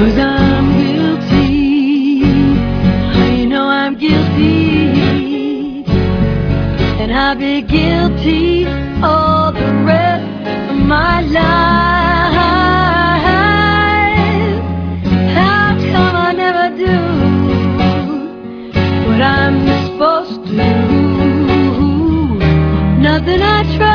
'Cause I'm guilty. You know I'm guilty, and I'll be guilty all the rest of my life. How come I never do what I'm supposed to do? Nothing I try